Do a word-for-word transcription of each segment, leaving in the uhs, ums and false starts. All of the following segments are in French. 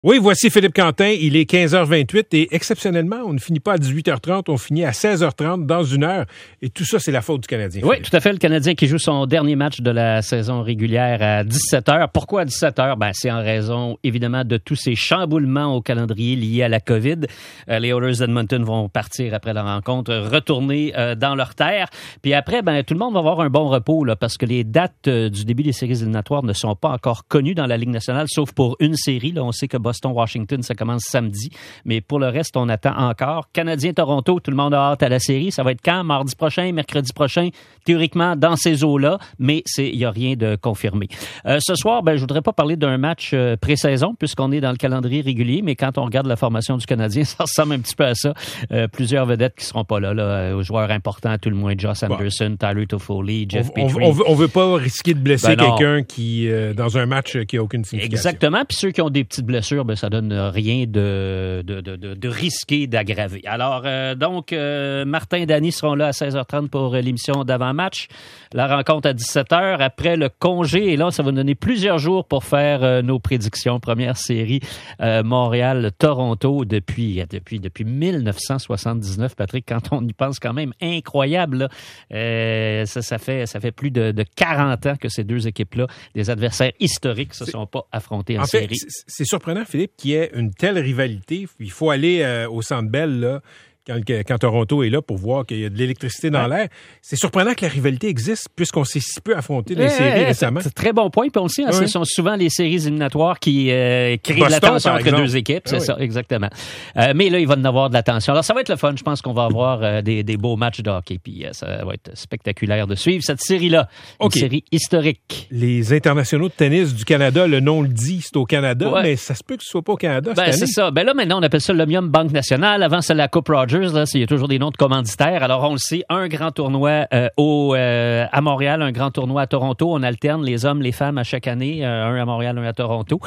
Oui, voici Philippe Quentin. Il est quinze heures vingt-huit et exceptionnellement, on ne finit pas à dix-huit heures trente, on finit à seize heures trente dans une heure. Et tout ça, c'est la faute du Canadien. Oui, Philippe. tout à fait. Le Canadien qui joue son dernier match de la saison régulière à dix-sept heures. Pourquoi à dix-sept heures? Ben, c'est en raison, évidemment, de tous ces chamboulements au calendrier liés à la COVID. Euh, les Oilers d'Edmonton vont partir après la rencontre, retourner euh, dans leur terre. Puis après, ben, tout le monde va avoir un bon repos, là, parce que les dates euh, du début des séries éliminatoires ne sont pas encore connues dans la Ligue nationale, sauf pour une série. Là, on sait que Boston-Washington, ça commence samedi, mais pour le reste, on attend encore. Canadien-Toronto, tout le monde a hâte à la série. Ça va être quand? Mardi prochain, mercredi prochain, théoriquement dans ces eaux-là, mais il n'y a rien de confirmé. Euh, ce soir, ben, je voudrais pas parler d'un match euh, pré-saison, puisqu'on est dans le calendrier régulier, mais quand on regarde la formation du Canadien, ça ressemble un petit peu à ça. Euh, plusieurs vedettes qui seront pas là, là, aux joueurs importants, à tout le moins, Josh Anderson, bon. Tyler Toffoli, Jeff on, Petrie. On, on, veut, on veut pas risquer de blesser ben quelqu'un qui, euh, dans un match qui a aucune signification. Exactement, puis ceux qui ont des petites blessures, ben, ça donne rien de, de, de, de, de risqué d'aggraver. Alors, euh, donc, euh, Martin et Danny seront là à seize heures trente pour l'émission d'avant-match. La rencontre à dix-sept heures après le congé. Et là, ça va nous donner plusieurs jours pour faire euh, nos prédictions. Première série euh, Montréal-Toronto depuis, depuis, depuis dix-neuf cent soixante-dix-neuf, Patrick, quand on y pense quand même, incroyable. Là. Euh, ça, ça, fait, ça fait plus de, de quarante ans que ces deux équipes-là, des adversaires historiques, se sont pas affrontés en, en série. Fait, c'est, c'est surprenant, Philippe, qu'il y ait une telle rivalité. Il faut aller euh, au Centre Bell, là, quand, quand Toronto est là, pour voir qu'il y a de l'électricité dans ouais. l'air. C'est surprenant que la rivalité existe, puisqu'on s'est si peu affronté les ouais, séries ouais, récemment. C'est, c'est très bon point. Puis on le sait, hein, ouais. ce sont souvent les séries éliminatoires qui euh, créent Boston, de la tension entre deux équipes. C'est ouais. ça, exactement. Euh, mais là, il va y avoir de la tension. Alors, ça va être le fun. Je pense qu'on va avoir euh, des, des beaux matchs de hockey. Puis euh, ça va être spectaculaire de suivre cette série-là. Okay. Une série historique. Les internationaux de tennis du Canada, le nom le dit, c'est au Canada, ouais. mais ça se peut que ce soit pas au Canada ben, cette c'est année. ça. Ben là, maintenant, on appelle ça l'Omnium Banque Nationale. Avant, c'est la Coupe Rogers. Là, il y a toujours des noms de commanditaires. Alors, on le sait, un grand tournoi euh, au, euh, à Montréal, un grand tournoi à Toronto. On alterne les hommes, les femmes à chaque année, euh, un à Montréal, un à Toronto.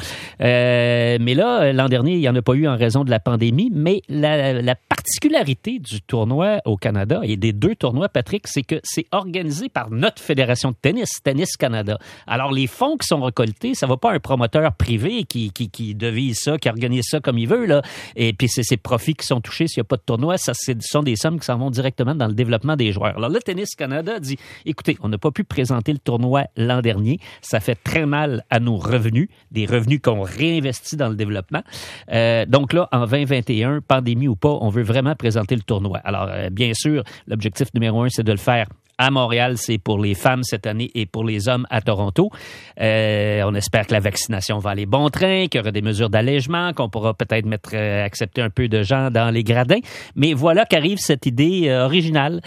Euh, mais là, l'an dernier, il n'y en a pas eu en raison de la pandémie. Mais la, la particularité du tournoi au Canada et des deux tournois, Patrick, c'est que c'est organisé par notre fédération de tennis, Tennis Canada. Alors, les fonds qui sont récoltés, ça ne va pas à un promoteur privé qui, qui, qui devise ça, qui organise ça comme il veut, là. Et puis, c'est ses profits qui sont touchés s'il n'y a pas de tournoi. Ça, c'est, ce sont des sommes qui s'en vont directement dans le développement des joueurs. Alors, le Tennis Canada dit, écoutez, on n'a pas pu présenter le tournoi l'an dernier. Ça fait très mal à nos revenus, des revenus qu'on réinvestit dans le développement. Euh, donc là, en vingt vingt et un, pandémie ou pas, on veut vraiment présenter le tournoi. Alors, euh, bien sûr, l'objectif numéro un, c'est de le faire à Montréal, c'est pour les femmes cette année et pour les hommes à Toronto. Euh, on espère que la vaccination va aller bon train, qu'il y aura des mesures d'allègement, qu'on pourra peut-être mettre euh, accepter un peu de gens dans les gradins. Mais voilà qu'arrive cette idée euh, originale,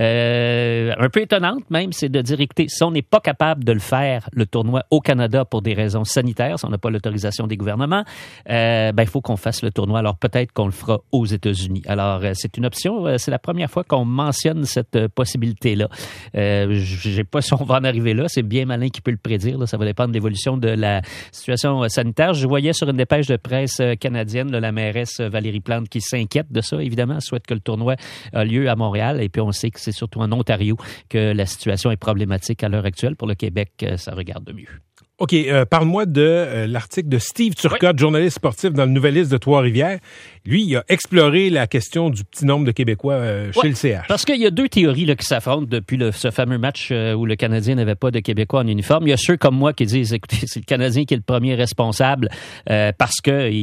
euh, un peu étonnante même, c'est de dire, écoutez, si on n'est pas capable de le faire, le tournoi au Canada pour des raisons sanitaires, si on n'a pas l'autorisation des gouvernements, euh, ben il faut qu'on fasse le tournoi. Alors peut-être qu'on le fera aux États-Unis. Alors euh, c'est une option. Euh, c'est la première fois qu'on mentionne cette euh, possibilité-là. Euh, je sais pas si on va en arriver là. C'est bien malin qui peut le prédire. Là. Ça va dépendre de l'évolution de la situation sanitaire. Je voyais sur une dépêche de presse canadienne là, la mairesse Valérie Plante qui s'inquiète de ça, évidemment. Elle souhaite que le tournoi a lieu à Montréal. Et puis, on sait que c'est surtout en Ontario que la situation est problématique à l'heure actuelle. Pour le Québec, ça regarde de mieux. OK, euh, parle-moi de euh, l'article de Steve Turcotte, oui. journaliste sportif dans le Nouvelliste de Trois-Rivières. Lui, il a exploré la question du petit nombre de Québécois euh, chez oui, le C H. Parce qu'il y a deux théories là, qui s'affrontent depuis le, ce fameux match euh, où le Canadien n'avait pas de Québécois en uniforme. Il y a ceux comme moi qui disent, écoutez, c'est le Canadien qui est le premier responsable euh, parce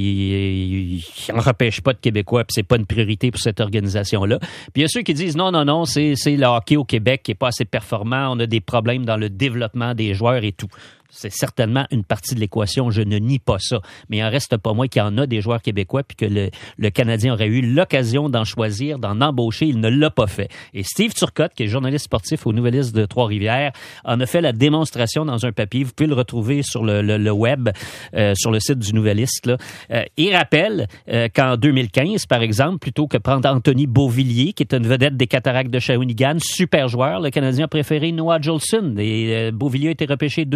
qu'il n'en repêche pas de Québécois puis c'est pas une priorité pour cette organisation-là. Puis il y a ceux qui disent, non, non, non, c'est, c'est le hockey au Québec qui n'est pas assez performant. On a des problèmes dans le développement des joueurs et tout. C'est certainement une partie de l'équation, je ne nie pas ça. Mais il en reste pas moins qu'il y en a des joueurs québécois puis que le, le Canadien aurait eu l'occasion d'en choisir, d'en embaucher. Il ne l'a pas fait. Et Steve Turcotte, qui est journaliste sportif au Nouvelliste de Trois-Rivières, en a fait la démonstration dans un papier. Vous pouvez le retrouver sur le, le, le web, euh, sur le site du Nouvelliste. Là. Euh, il rappelle euh, qu'en deux mille quinze, par exemple, plutôt que prendre Anthony Beauvillier, qui est une vedette des Cataractes de Shawinigan, super joueur, le Canadien a préféré Noah Jolson. Et euh, Beauvillier a été repêché deux ou trois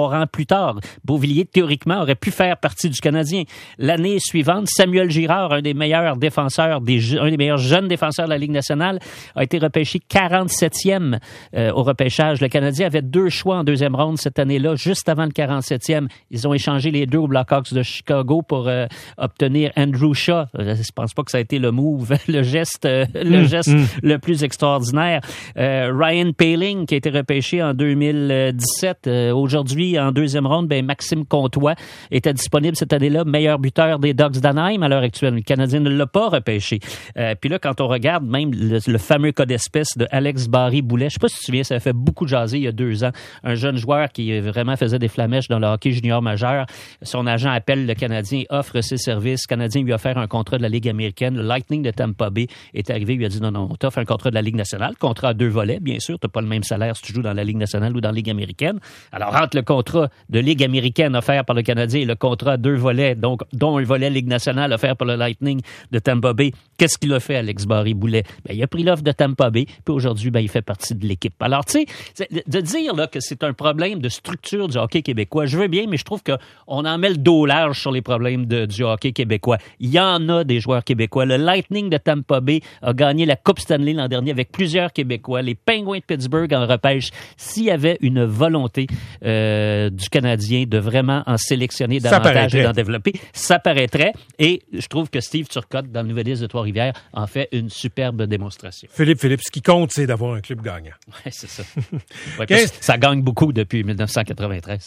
trois ans plus tard. Beauvillier, théoriquement, aurait pu faire partie du Canadien. L'année suivante, Samuel Girard, un des meilleurs défenseurs, des, un des meilleurs jeunes défenseurs de la Ligue nationale, a été repêché quarante-septième euh, au repêchage. Le Canadien avait deux choix en deuxième ronde cette année-là, juste avant le quarante-septième. Ils ont échangé les deux aux Blackhawks de Chicago pour euh, obtenir Andrew Shaw. Je pense pas que ça a été le move, le geste, euh, le mmh, geste mmh. le plus extraordinaire. Euh, Ryan Poehling, qui a été repêché en deux mille dix-sept. Euh, aujourd'hui, en deuxième ronde, ben, Maxime Comtois était disponible cette année-là, meilleur buteur des Ducks d'Anaheim à l'heure actuelle. Le Canadien ne l'a pas repêché. Euh, puis là, quand on regarde même le, le fameux cas d'espèce de Alex Barry-Boulet, je sais pas si tu te souviens, ça a fait beaucoup jaser il y a deux ans. Un jeune joueur qui vraiment faisait des flamèches dans le hockey junior majeur. Son agent appelle le Canadien, offre ses services. Le Canadien lui a offert un contrat de la Ligue américaine. Le Lightning de Tampa Bay est arrivé, lui a dit non, non, on t'offre un contrat de la Ligue nationale. Contrat à deux volets, bien sûr. T'as pas le même salaire si tu joues dans la Ligue nationale ou dans la Ligue américaine. Alors, entre le contrat de Ligue américaine offert par le Canadien et le contrat à deux volets, donc, dont un volet Ligue nationale offert par le Lightning de Tampa Bay, qu'est-ce qu'il a fait, Alex Barry-Boulet? Ben, il a pris l'offre de Tampa Bay, puis aujourd'hui, ben, il fait partie de l'équipe. Alors, tu sais, de dire là, que c'est un problème de structure du hockey québécois, je veux bien, mais je trouve qu'on en met le dos large sur les problèmes de, du hockey québécois. Il y en a des joueurs québécois. Le Lightning de Tampa Bay a gagné la Coupe Stanley l'an dernier avec plusieurs Québécois. Les Penguins de Pittsburgh en repêchent. S'il y avait une volonté euh, du Canadien de vraiment en sélectionner davantage et d'en développer, ça paraîtrait. Et je trouve que Steve Turcotte, dans le Nouvelliste de Trois-Rivières, en fait une superbe démonstration. Philippe, Philippe, ce qui compte, c'est d'avoir un club gagnant. Oui, c'est ça. Ouais, ça gagne beaucoup depuis dix-neuf cent quatre-vingt-treize.